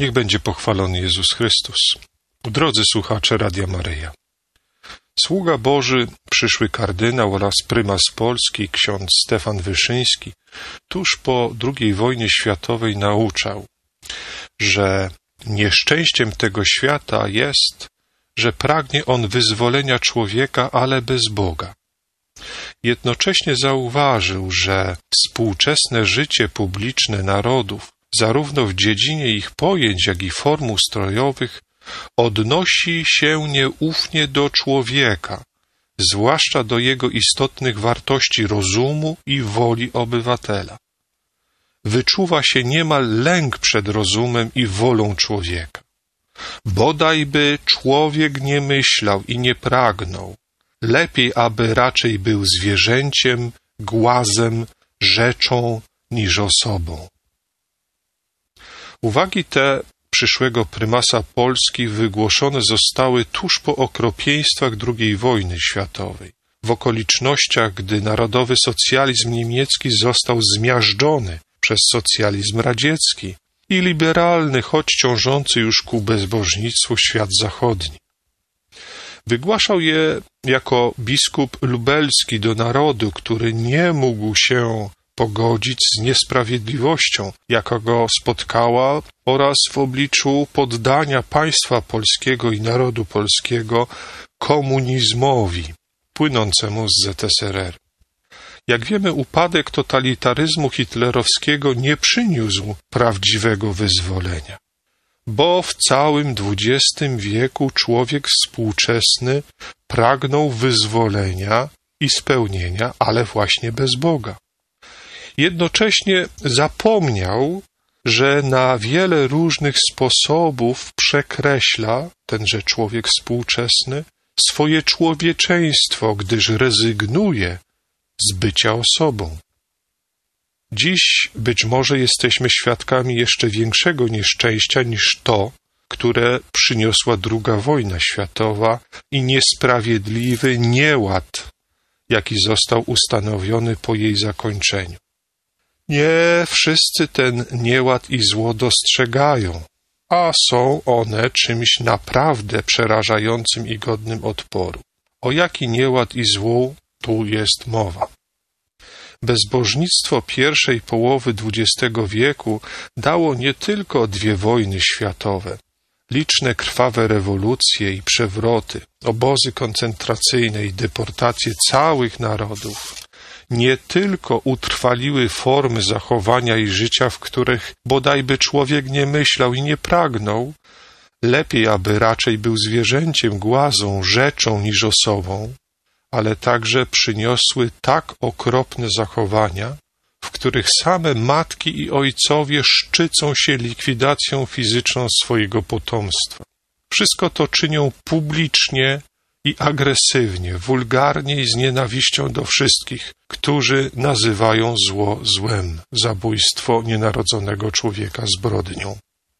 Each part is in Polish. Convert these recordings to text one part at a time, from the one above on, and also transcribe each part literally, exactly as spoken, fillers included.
Niech będzie pochwalony Jezus Chrystus. Drodzy słuchacze Radia Maryja, sługa Boży, przyszły kardynał oraz prymas Polski, ksiądz Stefan Wyszyński, tuż po drugiej wojnie światowej nauczał, że nieszczęściem tego świata jest, że pragnie on wyzwolenia człowieka, ale bez Boga. Jednocześnie zauważył, że współczesne życie publiczne narodów, zarówno w dziedzinie ich pojęć, jak i form ustrojowych, odnosi się nieufnie do człowieka, zwłaszcza do jego istotnych wartości rozumu i woli obywatela. Wyczuwa się niemal lęk przed rozumem i wolą człowieka. Bodajby człowiek nie myślał i nie pragnął, lepiej, aby raczej był zwierzęciem, głazem, rzeczą niż osobą. Uwagi te przyszłego prymasa Polski wygłoszone zostały tuż po okropieństwach drugiej wojny światowej, w okolicznościach, gdy narodowy socjalizm niemiecki został zmiażdżony przez socjalizm radziecki i liberalny, choć ciążący już ku bezbożnictwu świat zachodni. Wygłaszał je jako biskup lubelski do narodu, który nie mógł się pogodzić z niesprawiedliwością, jaka go spotkała, oraz w obliczu poddania państwa polskiego i narodu polskiego komunizmowi płynącemu z Z S R R. Jak wiemy, upadek totalitaryzmu hitlerowskiego nie przyniósł prawdziwego wyzwolenia, bo w całym dwudziestym wieku człowiek współczesny pragnął wyzwolenia i spełnienia, ale właśnie bez Boga. Jednocześnie zapomniał, że na wiele różnych sposobów przekreśla tenże człowiek współczesny swoje człowieczeństwo, gdyż rezygnuje z bycia osobą. Dziś być może jesteśmy świadkami jeszcze większego nieszczęścia niż to, które przyniosła druga wojna światowa i niesprawiedliwy nieład, jaki został ustanowiony po jej zakończeniu. Nie wszyscy ten nieład i zło dostrzegają, a są one czymś naprawdę przerażającym i godnym odporu. O jaki nieład i zło tu jest mowa? Bezbożnictwo pierwszej połowy dwudziestego wieku dało nie tylko dwie wojny światowe, liczne krwawe rewolucje i przewroty, obozy koncentracyjne i deportacje całych narodów, nie tylko utrwaliły formy zachowania i życia, w których bodajby człowiek nie myślał i nie pragnął, lepiej, aby raczej był zwierzęciem, głazą, rzeczą niż osobą, ale także przyniosły tak okropne zachowania, w których same matki i ojcowie szczycą się likwidacją fizyczną swojego potomstwa. Wszystko to czynią publicznie i agresywnie, wulgarnie i z nienawiścią do wszystkich, którzy nazywają zło złem, zabójstwo nienarodzonego człowieka zbrodnią.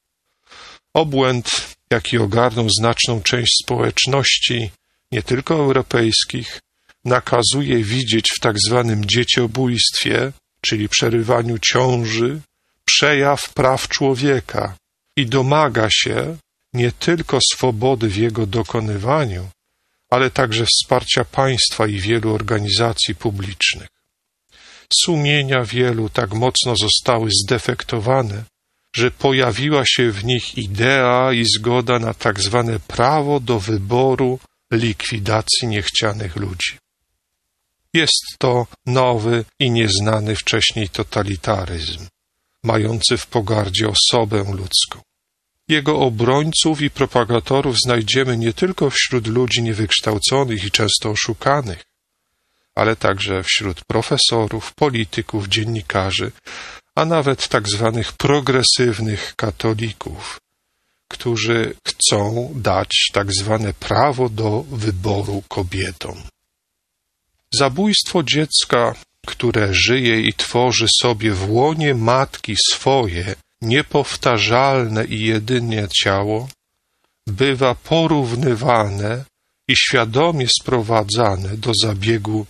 Obłęd, jaki ogarnął znaczną część społeczności, nie tylko europejskich, nakazuje widzieć w tak zwanym dzieciobójstwie, czyli przerywaniu ciąży, przejaw praw człowieka i domaga się nie tylko swobody w jego dokonywaniu, ale także wsparcia państwa i wielu organizacji publicznych. Sumienia wielu tak mocno zostały zdefektowane, że pojawiła się w nich idea i zgoda na tak zwane prawo do wyboru likwidacji niechcianych ludzi. Jest to nowy i nieznany wcześniej totalitaryzm, mający w pogardzie osobę ludzką. Jego obrońców i propagatorów znajdziemy nie tylko wśród ludzi niewykształconych i często oszukanych, ale także wśród profesorów, polityków, dziennikarzy, a nawet tak zwanych progresywnych katolików, którzy chcą dać tak zwane prawo do wyboru kobietom. Zabójstwo dziecka, które żyje i tworzy sobie w łonie matki swoje niepowtarzalne i jedynie ciało, bywa porównywane i świadomie sprowadzane do zabiegu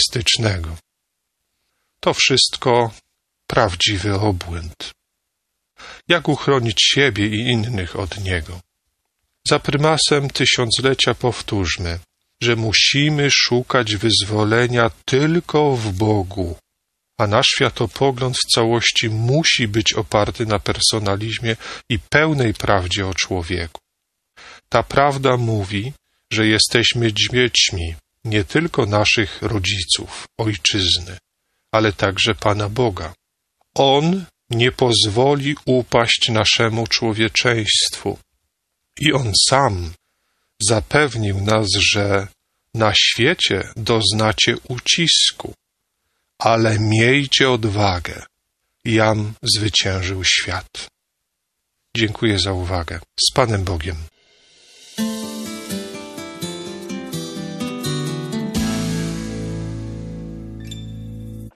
dentystycznego. To wszystko prawdziwy obłęd. jak uchronić siebie i innych od niego. Za prymasem tysiąclecia powtórzmy, że musimy szukać wyzwolenia tylko w Bogu, a nasz światopogląd w całości musi być oparty na personalizmie i pełnej prawdzie o człowieku. Ta prawda mówi, że jesteśmy dziećmi nie tylko naszych rodziców, ojczyzny, ale także Pana Boga. On nie pozwoli upaść naszemu człowieczeństwu i On sam zapewnił nas, że na świecie doznacie ucisku, ale miejcie odwagę, jam zwyciężył świat. Dziękuję za uwagę. Z Panem Bogiem.